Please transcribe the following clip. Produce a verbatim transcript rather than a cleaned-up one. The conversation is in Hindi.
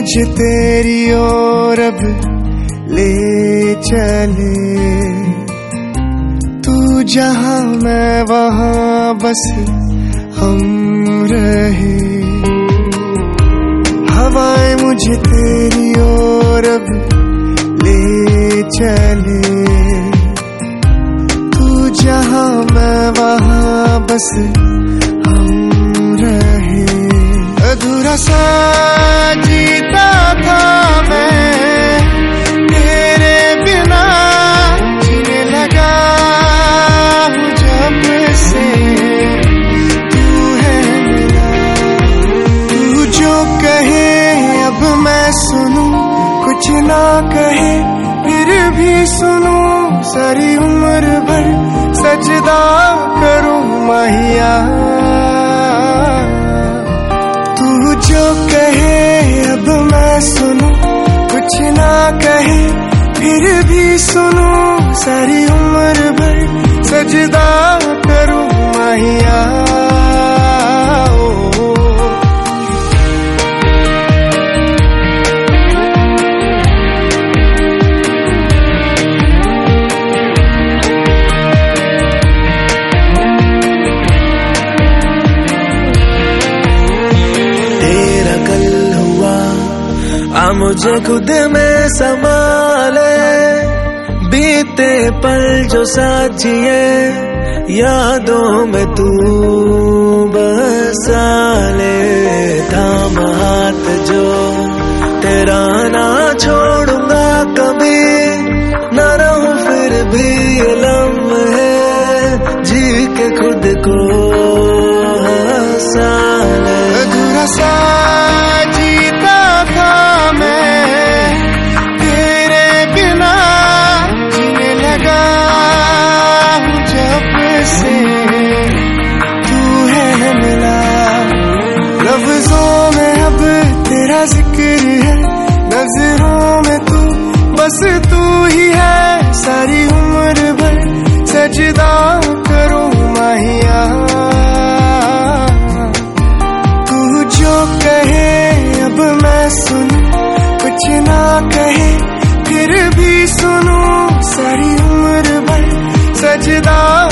मुझे तेरी ओर अब ले चले, तू जहां मैं वहां बस हम रहे। हवाएं मुझे तेरी ओर अब ले चले, तू जहां मैं वहां बस हम रहे। अधूरा सा जीता था मैं तेरे बिना, जीने लगा हूँ जब से तू है मिला। तू जो कहे अब मैं सुनूं, कुछ ना कहे फिर भी सुनूं, सारी उम्र भर सजदा करूं माहिया। तू जो कहे अब मैं सुनूं, कुछ ना कहे फिर भी सुनूं, सारी उम्र भर सजदा करूं माहिया। आ मुझे खुद में संभाले, बीते पल जो साथ जिए यादों में तू बसा ले। थाम हाथ जो तेरा ना छोड़ूंगा कभी, न रहूं फिर भी लम्हे जी के खुद को हंसा ले। अधूरा सा जीता था मैं तेरे बिना, जीने लगा हूँ जब से तू है मिला। लफ्जों में अब तेरा जिक्र है, नजरों में तू बस तू ही है, सारी उम्र भर सजदा करूं माहिया। तू जो कहे अब मैं सुनूं, कुछ ना कहे फिर भी सुनूं, सारी उम्र भर सजदा